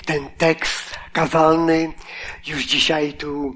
ten tekst kazalny już dzisiaj tu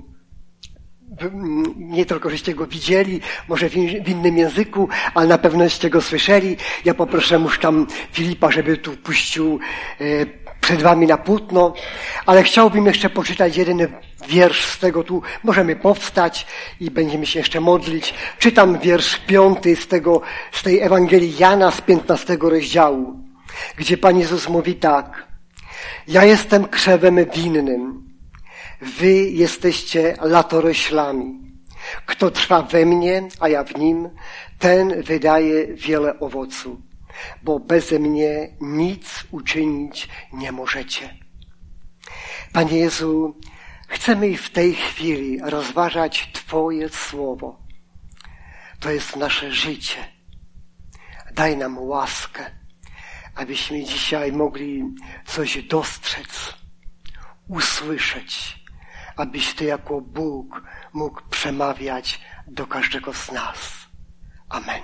nie tylko żeście go widzieli, może w innym języku, ale na pewnoście go słyszeli. Ja poproszę już tam Filipa, żeby tu puścił przed wami na płótno, ale chciałbym jeszcze poczytać jeden wiersz z tego tu. Możemy powstać i będziemy się jeszcze modlić. Czytam wiersz 5 z tej Ewangelii Jana z 15 rozdziału, gdzie Pan Jezus mówi tak: ja jestem krzewem winnym, wy jesteście latoroślami. Kto trwa we mnie, a ja w nim, ten wydaje wiele owocu, bo beze mnie nic uczynić nie możecie. Panie Jezu, chcemy w tej chwili rozważać Twoje słowo. To jest nasze życie. Daj nam łaskę, abyśmy dzisiaj mogli coś dostrzec, usłyszeć, abyś Ty jako Bóg mógł przemawiać do każdego z nas. Amen.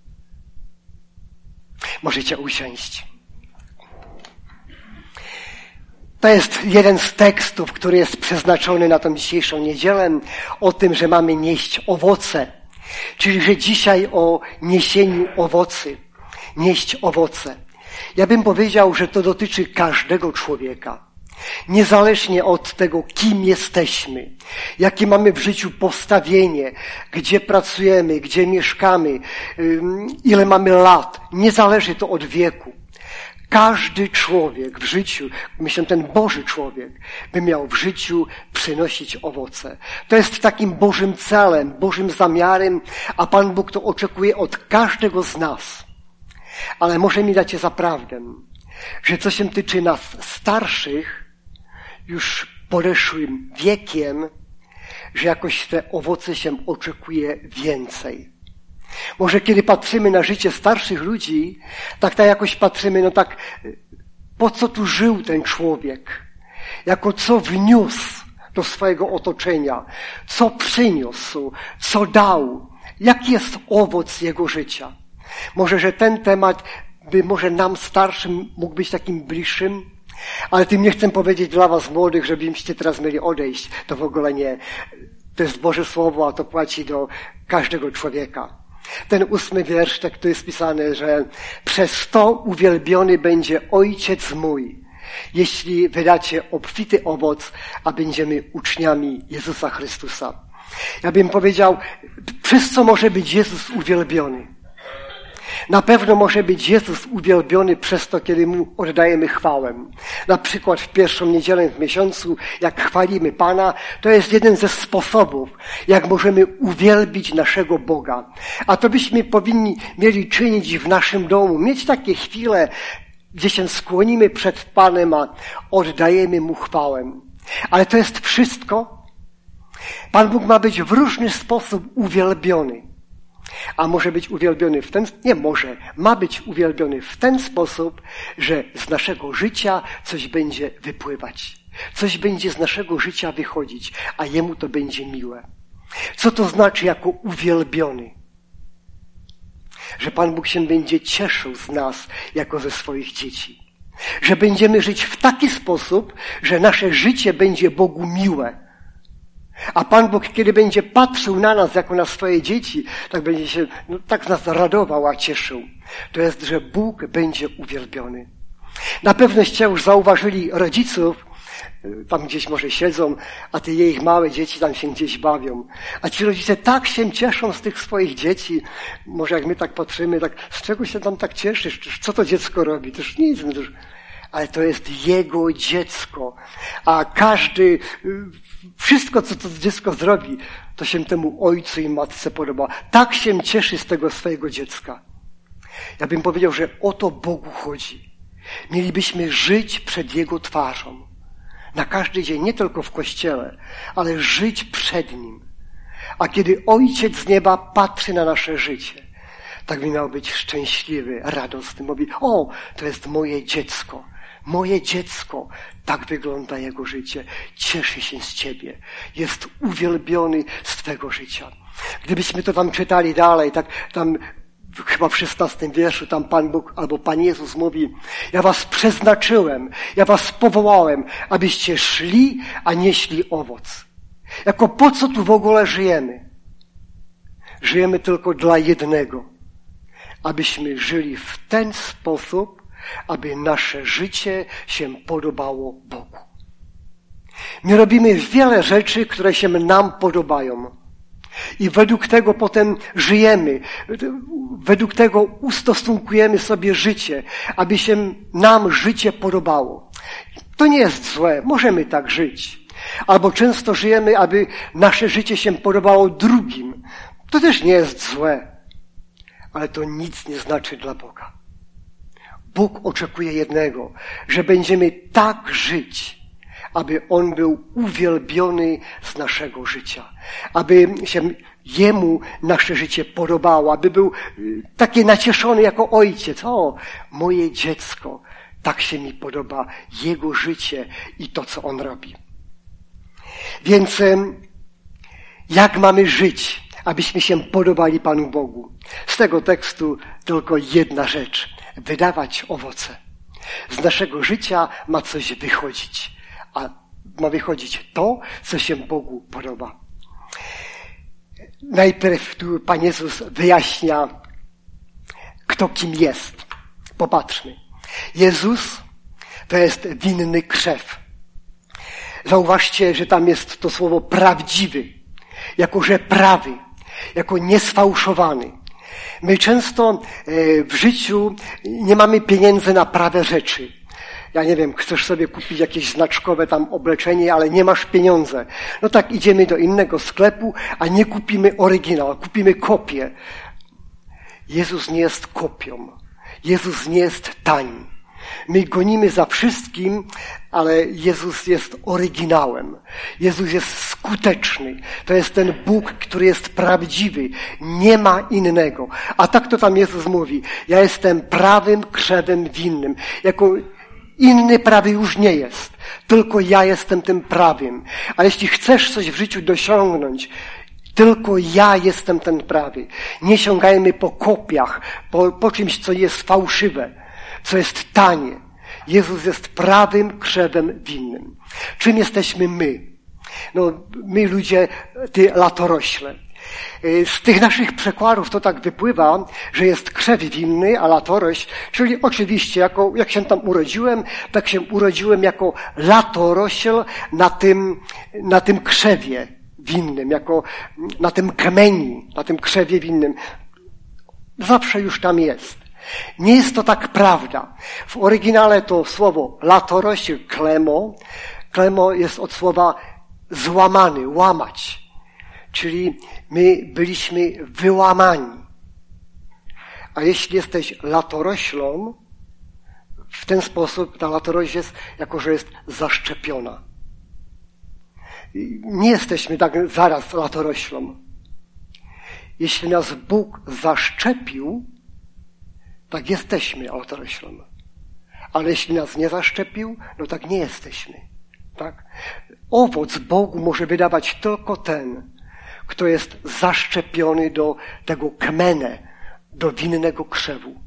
Możecie usiąść. To jest jeden z tekstów, który jest przeznaczony na tą dzisiejszą niedzielę, o tym, że mamy nieść owoce. Czyli, że dzisiaj o niesieniu owocy. Nieść owoce. Ja bym powiedział, że to dotyczy każdego człowieka. Niezależnie od tego, kim jesteśmy, jakie mamy w życiu postawienie, gdzie pracujemy, gdzie mieszkamy, ile mamy lat, nie zależy to od wieku. Każdy człowiek w życiu, myślę ten Boży człowiek, by miał w życiu przynosić owoce. To jest takim Bożym celem, Bożym zamiarem, a Pan Bóg to oczekuje od każdego z nas. Ale może mi dacie zaprawdę, że co się tyczy nas starszych, już podeszłym wiekiem, że jakoś te owoce się oczekuje więcej. Może kiedy patrzymy na życie starszych ludzi, tak jakoś patrzymy, no tak, po co tu żył ten człowiek? Jako co wniósł do swojego otoczenia? Co przyniósł? Co dał? Jaki jest owoc jego życia? Może, że ten temat by może nam starszym mógł być takim bliższym, ale tym nie chcę powiedzieć dla was młodych, żebyście teraz mieli odejść. To w ogóle nie. To jest Boże Słowo, a to płaci do każdego człowieka. Ten 8 wiersz, tak tu jest pisane, że przez to uwielbiony będzie Ojciec mój, jeśli wydacie obfity owoc, a będziemy uczniami Jezusa Chrystusa. Ja bym powiedział, przez co może być Jezus uwielbiony? Na pewno może być Jezus uwielbiony przez to, kiedy Mu oddajemy chwałę. Na przykład w pierwszą niedzielę w miesiącu, jak chwalimy Pana, to jest jeden ze sposobów, jak możemy uwielbić naszego Boga. A to byśmy mieli czynić w naszym domu. Mieć takie chwile, gdzie się skłonimy przed Panem, a oddajemy Mu chwałę. Ale to jest wszystko. Pan Bóg ma być w różny sposób uwielbiony. A może być uwielbiony ma być uwielbiony w ten sposób, że z naszego życia coś będzie wypływać. Coś będzie z naszego życia wychodzić, a Jemu to będzie miłe. Co to znaczy jako uwielbiony? Że Pan Bóg się będzie cieszył z nas jako ze swoich dzieci. Że będziemy żyć w taki sposób, że nasze życie będzie Bogu miłe. A Pan Bóg, kiedy będzie patrzył na nas jako na swoje dzieci, tak będzie się, tak z nas radował, a cieszył. To jest, że Bóg będzie uwielbiony. Na pewnoście już zauważyli rodziców, tam gdzieś może siedzą, a te ich małe dzieci tam się gdzieś bawią. A ci rodzice tak się cieszą z tych swoich dzieci. Może jak my tak patrzymy, tak, z czego się tam tak cieszysz? Co to dziecko robi? To już nic. Ale to jest jego dziecko. A wszystko, co to dziecko zrobi, to się temu ojcu i matce podoba. Tak się cieszy z tego swojego dziecka. Ja bym powiedział, że o to Bogu chodzi. Mielibyśmy żyć przed Jego twarzą. Na każdy dzień, nie tylko w kościele, ale żyć przed Nim. A kiedy Ojciec z nieba patrzy na nasze życie, tak by miał być szczęśliwy, radosny. Mówi, o, to jest moje dziecko. Moje dziecko, tak wygląda jego życie. Cieszy się z Ciebie. Jest uwielbiony z Twego życia. Gdybyśmy to tam czytali dalej, tak tam chyba w 16 wierszu tam Pan Bóg albo Pan Jezus mówi: ja was przeznaczyłem, ja was powołałem, abyście szli, a nieśli owoc. Jako po co tu w ogóle żyjemy? Żyjemy tylko dla jednego. Abyśmy żyli w ten sposób, aby nasze życie się podobało Bogu. My robimy wiele rzeczy, które się nam podobają. I według tego potem żyjemy. Według tego ustosunkujemy sobie życie, aby się nam życie podobało. To nie jest złe. Możemy tak żyć. Albo często żyjemy, aby nasze życie się podobało drugim. To też nie jest złe. Ale to nic nie znaczy dla Boga. Bóg oczekuje jednego, że będziemy tak żyć, aby On był uwielbiony z naszego życia. Aby się Jemu nasze życie podobało, aby był taki nacieszony jako ojciec. O, moje dziecko, tak się mi podoba Jego życie i to, co On robi. Więc jak mamy żyć, abyśmy się podobali Panu Bogu? Z tego tekstu tylko jedna rzecz. Wydawać owoce. Z naszego życia ma coś wychodzić. A ma wychodzić to, co się Bogu podoba. Najpierw tu Pan Jezus wyjaśnia, kto kim jest. Popatrzmy. Jezus to jest winny krzew. Zauważcie, że tam jest to słowo prawdziwy, jako że prawy, jako niesfałszowany. My często w życiu nie mamy pieniędzy na prawe rzeczy. Ja nie wiem, chcesz sobie kupić jakieś znaczkowe tam obleczenie, ale nie masz pieniądze. No tak idziemy do innego sklepu, a nie kupimy oryginał, kupimy kopię. Jezus nie jest kopią. Jezus nie jest tani. My gonimy za wszystkim, ale Jezus jest oryginałem. Jezus jest skuteczny. To jest ten Bóg, który jest prawdziwy. Nie ma innego. A tak to tam Jezus mówi. Ja jestem prawym krzewem winnym. Jako inny prawy już nie jest. Tylko ja jestem tym prawym. A jeśli chcesz coś w życiu dosiągnąć, tylko ja jestem ten prawy. Nie sięgajmy po kopiach, po czymś, co jest fałszywe, co jest tanie. Jezus jest prawym krzewem winnym. Czym jesteśmy my? No, my ludzie, ty latorośle. Z tych naszych przekładów to tak wypływa, że jest krzew winny, a latorośl, czyli oczywiście, jak się tam urodziłem, tak się urodziłem jako latorośl na tym krzewie winnym, jako na tym kamieni, na tym krzewie winnym. Zawsze już tam jest. Nie jest to tak prawda. W oryginale to słowo latorośl, klemo. Klemo jest od słowa złamany, łamać. Czyli my byliśmy wyłamani. A jeśli jesteś latoroślą, w ten sposób ta latorośl jest, jako że jest zaszczepiona. Nie jesteśmy tak zaraz latoroślą. Jeśli nas Bóg zaszczepił, tak jesteśmy latoroślą. Ale jeśli nas nie zaszczepił, no tak nie jesteśmy. Tak? Owoc Bogu może wydawać tylko ten, kto jest zaszczepiony do tego kmene, do winnego krzewu.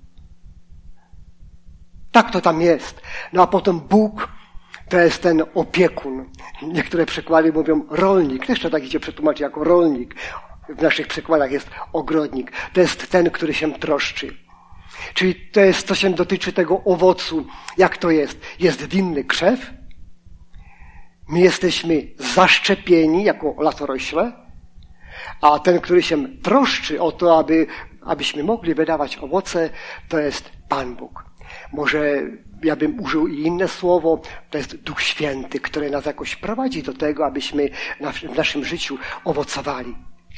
Tak to tam jest. No a potem Bóg to jest ten opiekun. Niektóre przykłady mówią rolnik. Jeszcze tak idzie przetłumaczyć jako rolnik. W naszych przykładach jest ogrodnik. To jest ten, który się troszczy. Czyli to jest, co się dotyczy tego owocu. Jak to jest? Jest winny krzew. My jesteśmy zaszczepieni jako latorośle. A ten, który się troszczy o to, abyśmy mogli wydawać owoce, to jest Pan Bóg. Może ja bym użył i inne słowo, to jest Duch Święty, który nas jakoś prowadzi do tego, abyśmy w naszym życiu owocowali.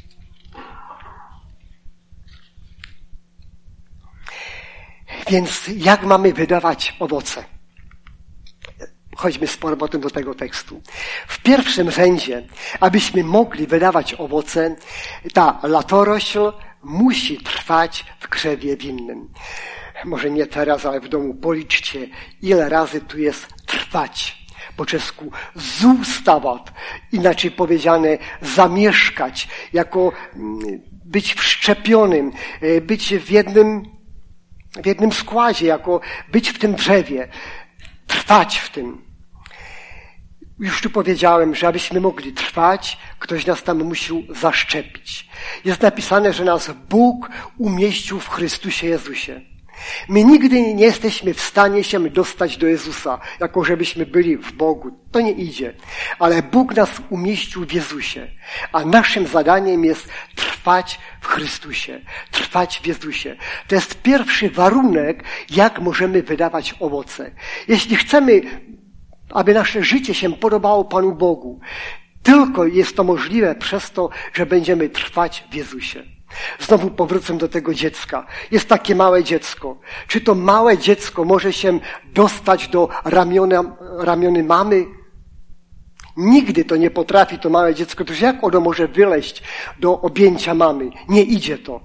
Więc jak mamy wydawać owoce? Chodźmy z powrotem do tego tekstu. W pierwszym rzędzie, abyśmy mogli wydawać owoce, ta latorośl musi trwać w krzewie winnym. Może nie teraz, ale w domu policzcie, ile razy tu jest trwać. po czesku zůstávat, inaczej powiedziane zamieszkać, jako być wszczepionym, być w jednym składzie, jako być w tym drzewie, trwać w tym. Już tu powiedziałem, że abyśmy mogli trwać, ktoś nas tam musiał zaszczepić. Jest napisane, że nas Bóg umieścił w Chrystusie Jezusie. My nigdy nie jesteśmy w stanie się dostać do Jezusa, jako żebyśmy byli w Bogu. To nie idzie. Ale Bóg nas umieścił w Jezusie. A naszym zadaniem jest trwać w Chrystusie. Trwać w Jezusie. To jest pierwszy warunek, jak możemy wydawać owoce. Jeśli chcemy, aby nasze życie się podobało Panu Bogu, tylko jest to możliwe przez to, że będziemy trwać w Jezusie. Znowu powrócę do tego dziecka. Jest takie małe dziecko. Czy to małe dziecko może się dostać do ramiony mamy? Nigdy to nie potrafi to małe dziecko. To jak ono może wyleźć do objęcia mamy? Nie idzie to.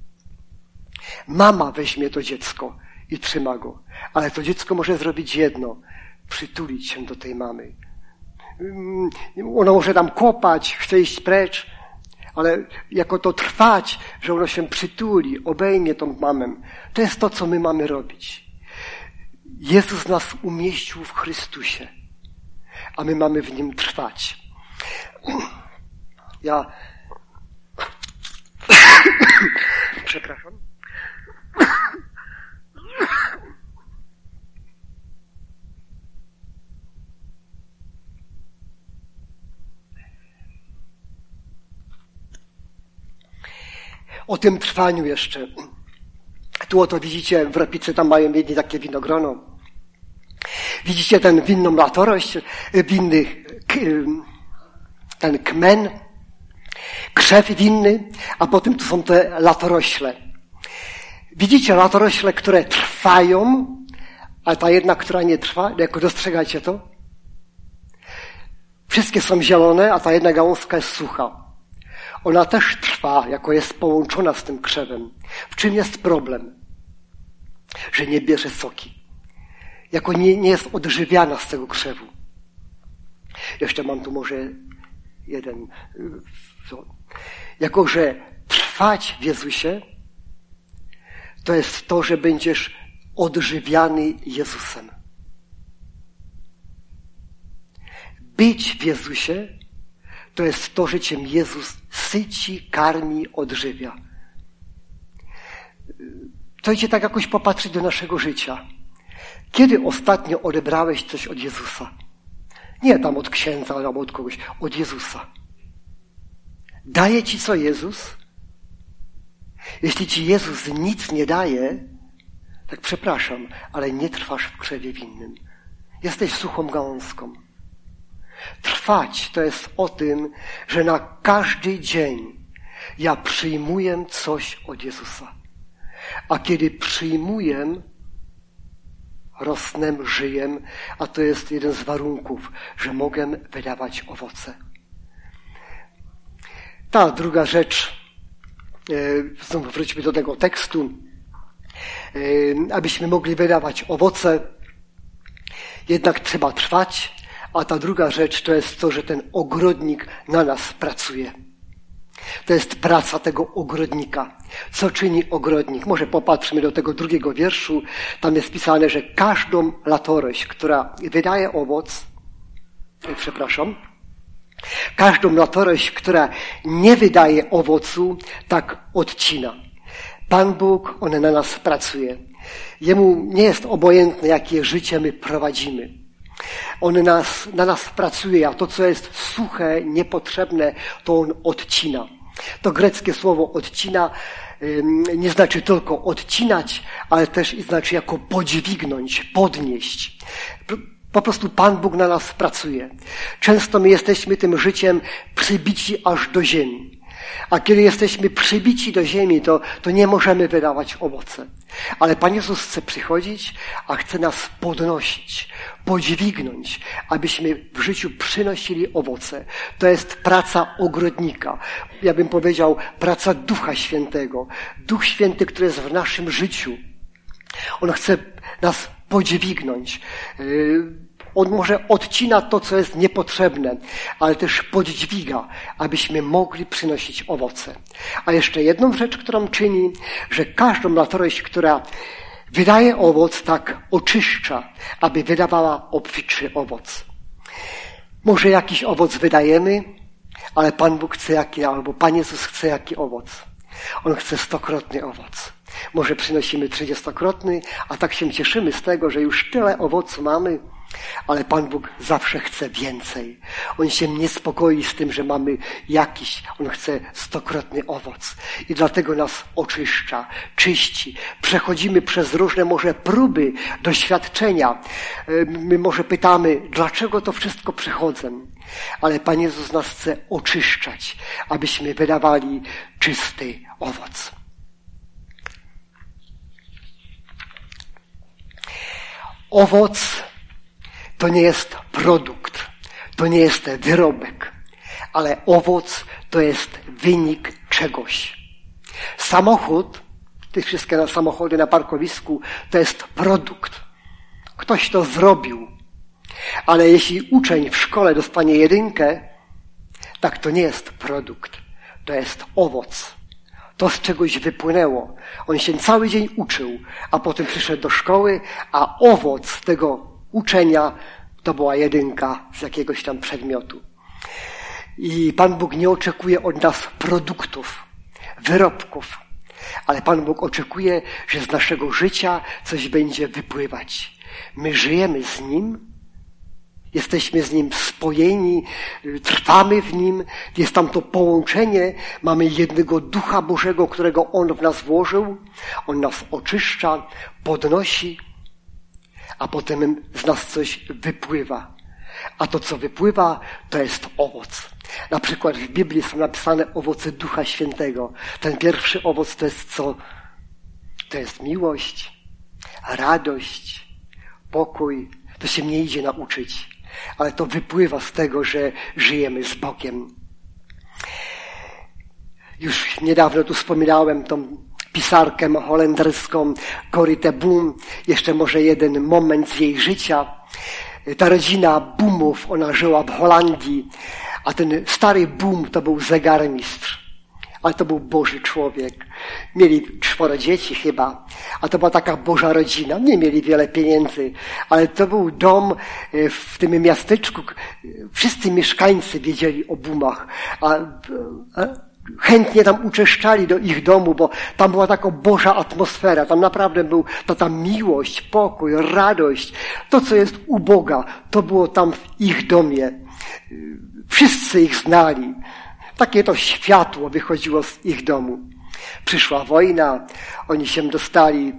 Mama weźmie to dziecko i trzyma go. Ale to dziecko może zrobić jedno. Przytulić się do tej mamy. Ono może tam kopać, chce iść precz, ale jako to trwać, że ono się przytuli, obejmie tą mamę. To jest to, co my mamy robić. Jezus nas umieścił w Chrystusie, a my mamy w Nim trwać. Przepraszam. O tym trwaniu jeszcze. Tu oto widzicie, w Ropicy tam mają jedni takie winogrono. Widzicie ten winną latorość, ten kmen, krzew winny, a potem tu są te latorośle. Widzicie latorośle, które trwają, a ta jedna, która nie trwa, jako dostrzegacie to? Wszystkie są zielone, a ta jedna gałązka jest sucha. Ona też trwa, jako jest połączona z tym krzewem. W czym jest problem? Że nie bierze soki. Jako nie jest odżywiana z tego krzewu. Jeszcze mam tu może jeden. Jako, że trwać w Jezusie, to jest to, że będziesz odżywiany Jezusem. Być w Jezusie to jest to, że cię Jezus syci, karmi, odżywia. To idzie tak jakoś popatrzeć do naszego życia. Kiedy ostatnio odebrałeś coś od Jezusa? Nie tam od księdza albo od kogoś, od Jezusa. Daje ci co Jezus? Jeśli ci Jezus nic nie daje, tak przepraszam, ale nie trwasz w krzewie winnym. Jesteś suchą gałązką. Trwać to jest o tym, że na każdy dzień ja przyjmuję coś od Jezusa. A kiedy przyjmuję, rosnę, żyję, a to jest jeden z warunków, że mogę wydawać owoce. Ta druga rzecz, znowu wróćmy do tego tekstu, abyśmy mogli wydawać owoce, jednak trzeba trwać, a ta druga rzecz to jest to, że ten ogrodnik na nas pracuje. To jest praca tego ogrodnika. Co czyni ogrodnik? Może popatrzmy do tego 2 wierszu. Tam jest pisane, że każdą latorość, która wydaje owoc, każdą latorość, która nie wydaje owocu, tak odcina. Pan Bóg, On na nas pracuje. Jemu nie jest obojętne, jakie życie my prowadzimy. On na nas pracuje, a to, co jest suche, niepotrzebne, to On odcina. To greckie słowo odcina nie znaczy tylko odcinać, ale też znaczy jako podźwignąć, podnieść. Po prostu Pan Bóg na nas pracuje. Często my jesteśmy tym życiem przybici aż do ziemi. A kiedy jesteśmy przybici do ziemi, to nie możemy wydawać owoce. Ale Pan Jezus chce przychodzić, a chce nas podnosić, podźwignąć, abyśmy w życiu przynosili owoce. To jest praca ogrodnika. Ja bym powiedział, praca Ducha Świętego. Duch Święty, który jest w naszym życiu. On chce nas podźwignąć. On może odcina to, co jest niepotrzebne, ale też podźwiga, abyśmy mogli przynosić owoce. A jeszcze jedną rzecz, którą czyni, że każdą latorość, która wydaje owoc, tak oczyszcza, aby wydawała obfitszy owoc. Może jakiś owoc wydajemy, ale Pan Bóg chce jaki, albo Pan Jezus chce jaki owoc. On chce 100-krotny owoc. Może przynosimy 30-krotny, a tak się cieszymy z tego, że już tyle owocu mamy, ale Pan Bóg zawsze chce więcej. On się niespokoi z tym, że mamy jakiś, On chce 100-krotny owoc. I dlatego nas oczyszcza, czyści. Przechodzimy przez różne może próby, doświadczenia. My może pytamy, dlaczego to wszystko przechodzę? Ale Pan Jezus nas chce oczyszczać, abyśmy wydawali czysty owoc. Owoc to nie jest produkt, to nie jest wyrobek, ale owoc to jest wynik czegoś. Samochód, te wszystkie samochody na parkowisku, to jest produkt. Ktoś to zrobił. Ale jeśli uczeń w szkole dostanie 1, tak to nie jest produkt, to jest owoc. To z czegoś wypłynęło. On się cały dzień uczył, a potem przyszedł do szkoły, a owoc tego uczenia to była 1 z jakiegoś tam przedmiotu. I Pan Bóg nie oczekuje od nas produktów, wyrobków, ale Pan Bóg oczekuje, że z naszego życia coś będzie wypływać. My żyjemy z Nim, jesteśmy z Nim spojeni, trwamy w Nim, jest tam to połączenie, mamy jednego Ducha Bożego, którego On w nas włożył, On nas oczyszcza, podnosi, a potem z nas coś wypływa. A to, co wypływa, to jest owoc. Na przykład w Biblii są napisane owoce Ducha Świętego. Ten pierwszy owoc to jest co? To jest miłość, radość, pokój. To się nie idzie nauczyć, ale to wypływa z tego, że żyjemy z Bogiem. Już niedawno tu wspominałem tą pisarkę holenderską Corrie ten Boom. Jeszcze może jeden moment z jej życia. Ta rodzina Boomów, ona żyła w Holandii, a ten stary Boom to był zegarmistrz. Ale to był Boży człowiek. Mieli 4 dzieci chyba, a to była taka Boża rodzina. Nie mieli wiele pieniędzy, ale to był dom w tym miasteczku. Wszyscy mieszkańcy wiedzieli o Boomach, a chętnie tam uczęszczali do ich domu, bo tam była taka Boża atmosfera. Tam naprawdę był ta miłość, pokój, radość. To, co jest u Boga, to było tam w ich domie. Wszyscy ich znali. Takie to światło wychodziło z ich domu. Przyszła wojna, oni się dostali,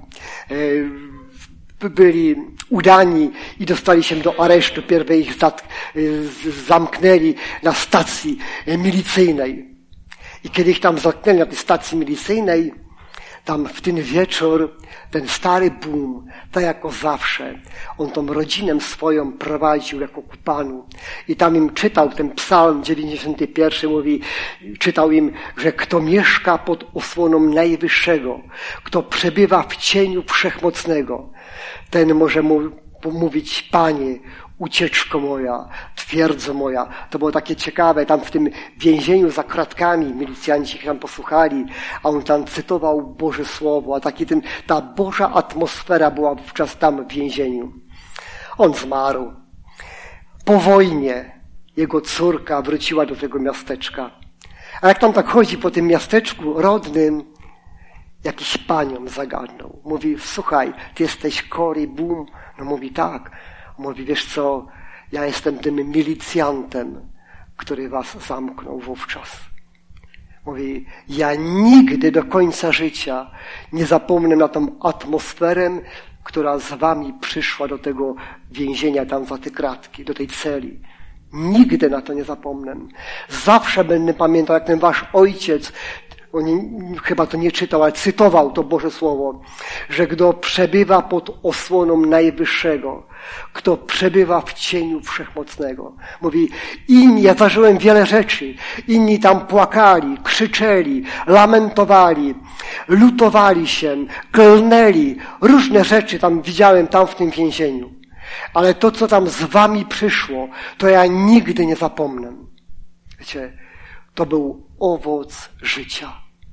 byli udani i dostali się do aresztu. Pierw ich zamknęli na stacji milicyjnej. I kiedy ich tam zamknęli na tej stacji milicyjnej, tam w ten wieczór ten stary Boom, tak jako zawsze, on tą rodzinę swoją prowadził jako ku Panu. I tam im czytał ten psalm 91, mówi, czytał im, że kto mieszka pod osłoną Najwyższego, kto przebywa w cieniu Wszechmocnego, ten może mu mówić, Panie, ucieczko moja, twierdzo moja. To było takie ciekawe, tam w tym więzieniu za kratkami milicjanci ich tam posłuchali, a on tam cytował Boże Słowo, a ta Boża atmosfera była wówczas tam w więzieniu. On zmarł. Po wojnie jego córka wróciła do tego miasteczka. A jak tam tak chodzi po tym miasteczku rodnym, jakiś panią zagadnął. Mówi, słuchaj, ty jesteś Corrie Boom? No mówi, tak. Mówi, wiesz co, ja jestem tym milicjantem, który was zamknął wówczas. Mówi, ja nigdy do końca życia nie zapomnę na tą atmosferę, która z wami przyszła do tego więzienia tam za te kratki, do tej celi. Nigdy na to nie zapomnę. Zawsze będę pamiętał, jak ten wasz ojciec, on chyba to nie czytał, ale cytował to Boże Słowo, że kto przebywa pod osłoną Najwyższego, kto przebywa w cieniu Wszechmocnego. Mówi, ja zażyłem wiele rzeczy. Inni tam płakali, krzyczeli, lamentowali, lutowali się, klnęli. Różne rzeczy tam widziałem tam w tym więzieniu. Ale to, co tam z wami przyszło, to ja nigdy nie zapomnę. Wiecie, to był owoc życia.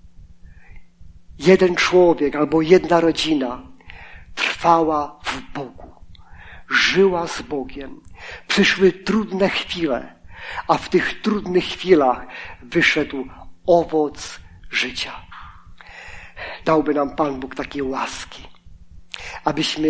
Jeden człowiek albo jedna rodzina trwała w Bogu. Żyła z Bogiem. Przyszły trudne chwile, a w tych trudnych chwilach wyszedł owoc życia. Dałby nam Pan Bóg takiej łaski, abyśmy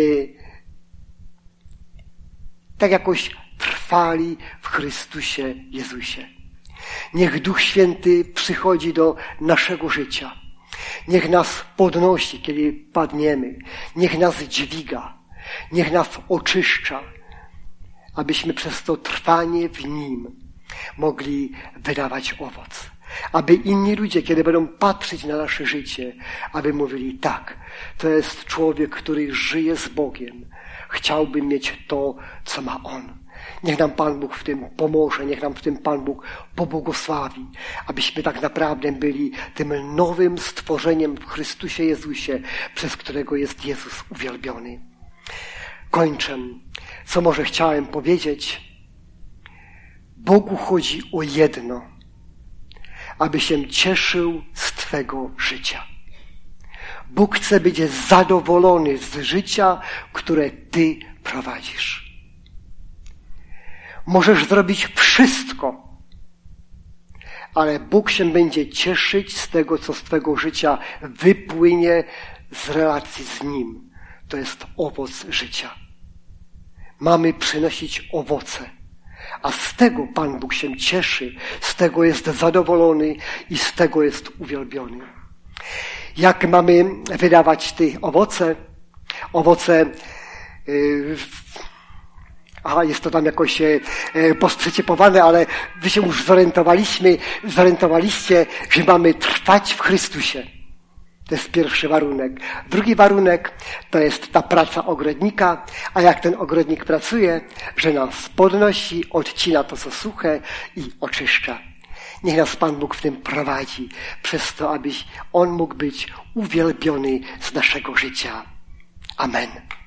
tak jakoś trwali w Chrystusie Jezusie. Niech Duch Święty przychodzi do naszego życia. Niech nas podnosi, kiedy padniemy. Niech nas dźwiga. Niech nas oczyszcza, abyśmy przez to trwanie w Nim mogli wydawać owoc. Aby inni ludzie, kiedy będą patrzeć na nasze życie, aby mówili, tak, to jest człowiek, który żyje z Bogiem. Chciałby mieć to, co ma On. Niech nam Pan Bóg w tym pomoże, niech nam w tym Pan Bóg pobłogosławi, abyśmy tak naprawdę byli tym nowym stworzeniem w Chrystusie Jezusie, przez którego jest Jezus uwielbiony. Kończę. Co może chciałem powiedzieć? Bogu chodzi o jedno, aby się cieszył z Twego życia. Bóg chce być zadowolony z życia, które Ty prowadzisz. Możesz zrobić wszystko, ale Bóg się będzie cieszyć z tego, co z Twego życia wypłynie z relacji z Nim. To jest owoc życia. Mamy przynosić owoce, a z tego Pan Bóg się cieszy, z tego jest zadowolony i z tego jest uwielbiony. Jak mamy wydawać te owoce? Owoce, jest to tam jakoś posprzecipowane, ale wy się już zorientowaliście, że mamy trwać w Chrystusie. To jest pierwszy warunek. Drugi warunek to jest ta praca ogrodnika, a jak ten ogrodnik pracuje, że nas podnosi, odcina to, co suche i oczyszcza. Niech nas Pan Bóg w tym prowadzi, przez to, aby On mógł być uwielbiony z naszego życia. Amen.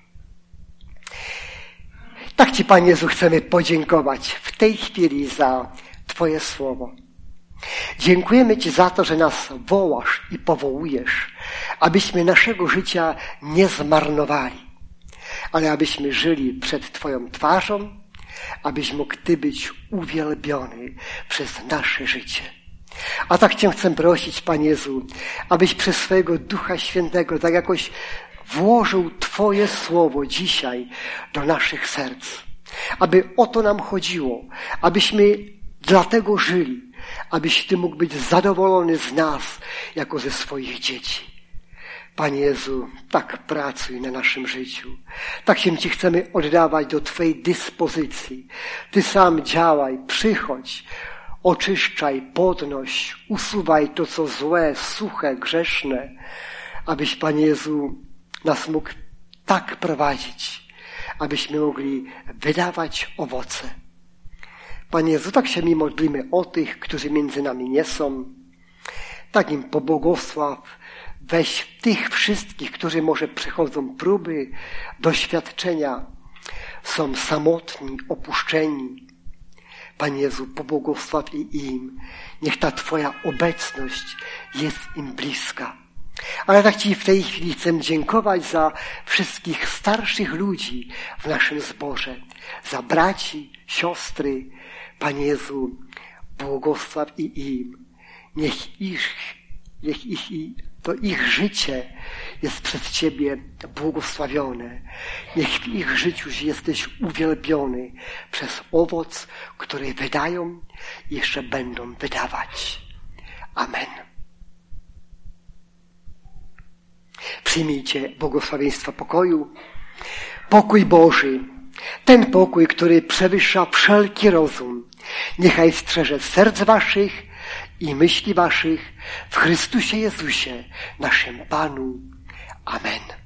Tak Ci, Panie Jezu, chcemy podziękować w tej chwili za Twoje słowo. Dziękujemy Ci za to, że nas wołasz i powołujesz, abyśmy naszego życia nie zmarnowali, ale abyśmy żyli przed Twoją twarzą, abyś mógł Ty być uwielbiony przez nasze życie. A tak Cię chcę prosić, Panie Jezu, abyś przez swojego Ducha Świętego tak jakoś włożył Twoje słowo dzisiaj do naszych serc. Aby o to nam chodziło, abyśmy dlatego żyli, abyś Ty mógł być zadowolony z nas, jako ze swoich dzieci. Panie Jezu, tak pracuj na naszym życiu. Tak się Ci chcemy oddawać do Twojej dyspozycji. Ty sam działaj, przychodź, oczyszczaj, podnoś, usuwaj to, co złe, suche, grzeszne, abyś, Panie Jezu, nas mógł tak prowadzić, abyśmy mogli wydawać owoce. Panie Jezu, tak się mi modlimy o tych, którzy między nami nie są. Tak im pobłogosław, weź tych wszystkich, którzy może przechodzą próby, doświadczenia, są samotni, opuszczeni. Panie Jezu, pobłogosław i im. Niech ta Twoja obecność jest im bliska. Ale tak Ci w tej chwili chcę dziękować za wszystkich starszych ludzi w naszym zborze, za braci, siostry. Panie Jezu, błogosław i im. Niech ich życie jest przez Ciebie błogosławione. Niech w ich życiu jesteś uwielbiony przez owoc, który wydają i jeszcze będą wydawać. Amen. Przyjmijcie błogosławieństwo pokoju. Pokój Boży, ten pokój, który przewyższa wszelki rozum, niechaj strzeże serc waszych i myśli waszych w Chrystusie Jezusie, naszym Panu. Amen.